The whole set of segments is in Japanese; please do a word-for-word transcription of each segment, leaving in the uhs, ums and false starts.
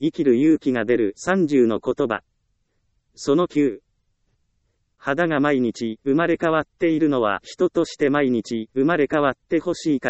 生きる勇気が出るさんじゅうの言葉。そのきゅう。肌が毎日生まれ変わっているのは人として毎日生まれ変わってほしいから。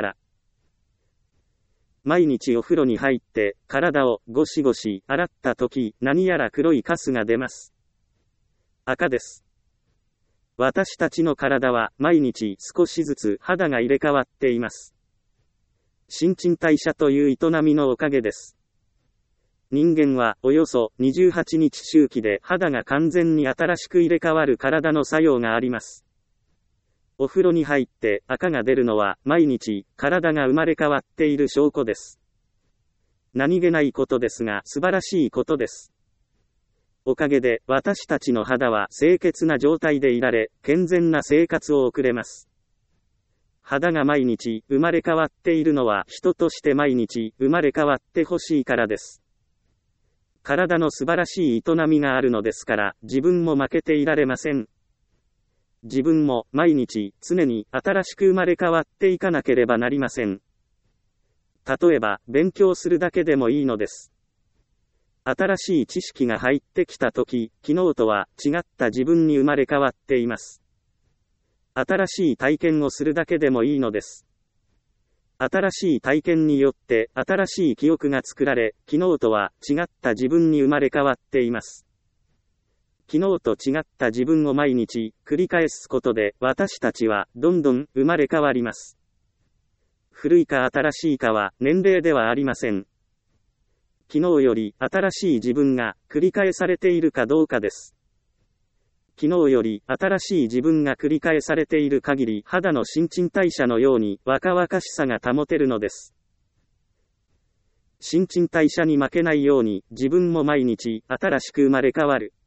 毎日お風呂に入って体をゴシゴシ洗った時、何やら黒いカスが出ます。赤です。私たちの体は毎日少しずつ肌が入れ替わっています。新陳代謝という営みのおかげです。人間はおよそにじゅうはちにち周期で肌が完全に新しく入れ替わる体の作用があります。お風呂に入って赤が出るのは毎日体が生まれ変わっている証拠です。何気ないことですが素晴らしいことです。おかげで私たちの肌は清潔な状態でいられ、健全な生活を送れます。肌が毎日生まれ変わっているのは人として毎日生まれ変わってほしいからです。体の素晴らしい営みがあるのですから、自分も負けていられません。自分も毎日常に新しく生まれ変わっていかなければなりません。例えば、勉強するだけでもいいのです。新しい知識が入ってきたとき、昨日とは違った自分に生まれ変わっています。新しい体験をするだけでもいいのです。新しい体験によって新しい記憶が作られ、昨日とは違った自分に生まれ変わっています。昨日と違った自分を毎日繰り返すことで私たちはどんどん生まれ変わります。古いか新しいかは年齢ではありません。昨日より新しい自分が繰り返されているかどうかです。昨日より新しい自分が繰り返されている限り肌の新陳代謝のように若々しさが保てるのです。新陳代謝に負けないように自分も毎日新しく生まれ変わる。